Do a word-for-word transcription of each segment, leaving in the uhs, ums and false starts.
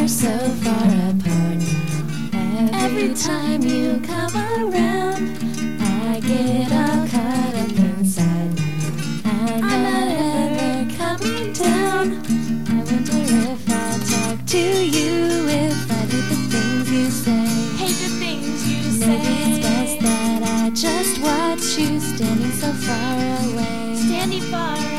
are so far apart now. Every time you come around, I get all caught up inside. I'm not ever coming down. I wonder if I'll talk to you if I do the things you say. Hate the things you say. Maybe it's best that I just watch you standing so far away. Standing far away.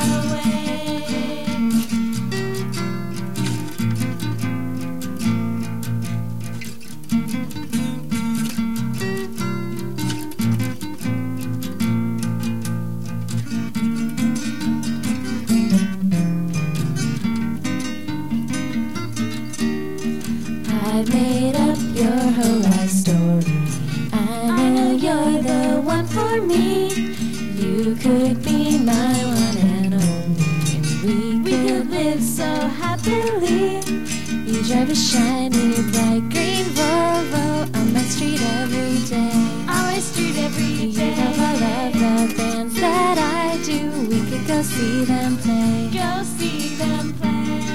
I've made up your whole life story. I know you're the one for me. You could be my one and only, and we, We could could live so happily. You drive a shiny, bright green Volvo on my street every day. On my street every You day. know all of the bands that I do. We could go see them play. Go see them play.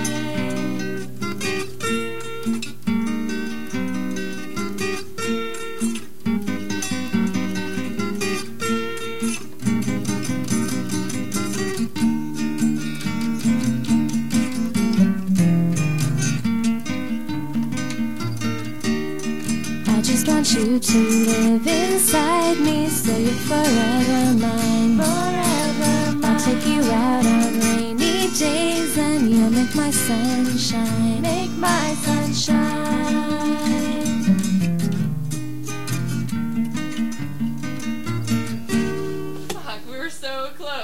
I just want you to live inside me, so you're forever mine. Forever mine. I'll take you out on rainy days, and you'll make my sunshine. Make my sunshine. Fuck, we were so close.